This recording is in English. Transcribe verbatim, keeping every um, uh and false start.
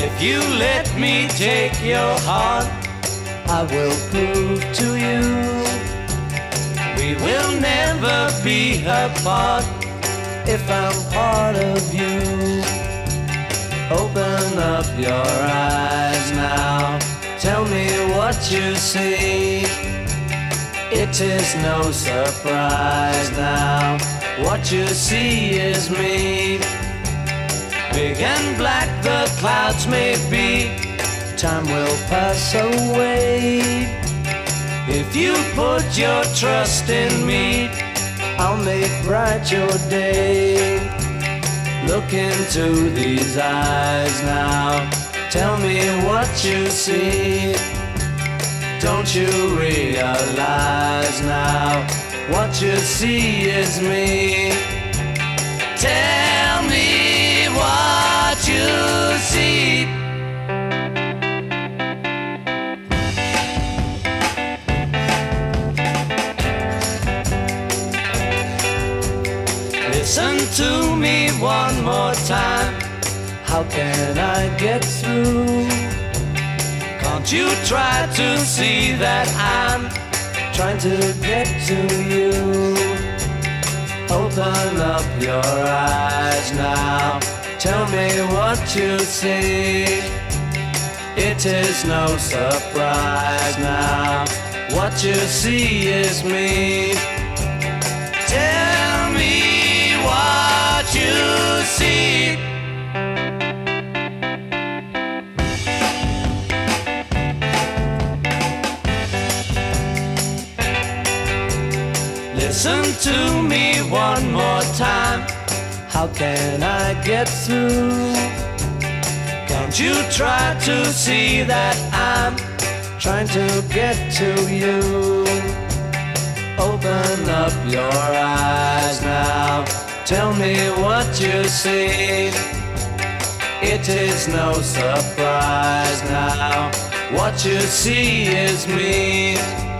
If you let me take your heart, I will prove to you we will never be apart. If I'm part of you, open up your eyes now. Tell me what you see. It is no surprise now. What you see is me. Big and black the clouds may be, time will pass away. If you put your trust in me, I'll make bright your day. Look into these eyes now. Tell me what you see. Don't you realize now? What you see is me. Tell me what you see. Listen to me one more time. How can I get through? Can't you try to see that I'm trying to get to you? Open up your eyes now. Tell me what you see. It is no surprise now. What you see is me. Tell me what you see. Listen to me one more time. How can I get through? Can't you try to see that I'm trying to get to you? Open up your eyes now. Tell me what you see. It is no surprise now. What you see is me.